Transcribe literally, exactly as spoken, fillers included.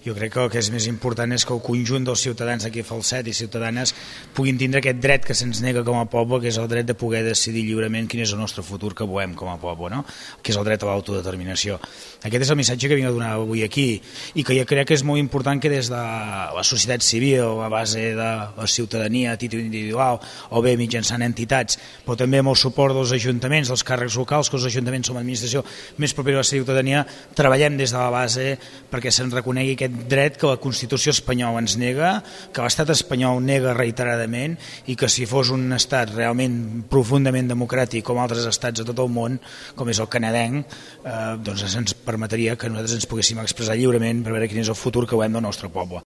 Jo crec que el que és més important és que el conjunt dels ciutadans d'aquí a Falset i ciutadanes puguin tindre aquest dret que se'ns nega com a poble, que és el dret de poder decidir lliurement quin és el nostre futur que volem com a poble, no? Que és el dret a l'autodeterminació. Aquest és el missatge que vinc a donar avui aquí i que jo crec que és molt important que des de la societat civil, a base de la ciutadania a títol individual o bé mitjançant entitats, però també amb el suport dels ajuntaments, dels càrrecs locals, que els ajuntaments som l'administració més propera a la ciutadania, treballem des de la base perquè se'n reconegui aquest dret que la Constitució espanyola ens nega, que l'estat espanyol nega reiteradament i que si fos un estat realment profundament democràtic com altres estats a tot el món, com és el canadenc, eh, doncs ens permetria que nosaltres ens poguéssim expressar lliurement per veure quin és el futur que volem del nostre poble.